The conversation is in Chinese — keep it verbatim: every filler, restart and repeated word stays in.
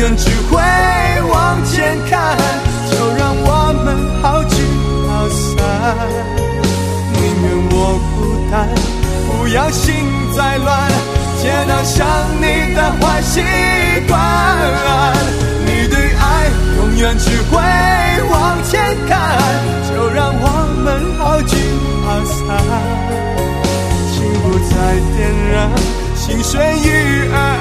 远只会往前看，就让我们好聚好散。宁愿我孤单，不要心再乱，戒掉想你的坏习惯。你对爱永远只会往前看，就让我们好聚好散。请不再点燃心碎与爱。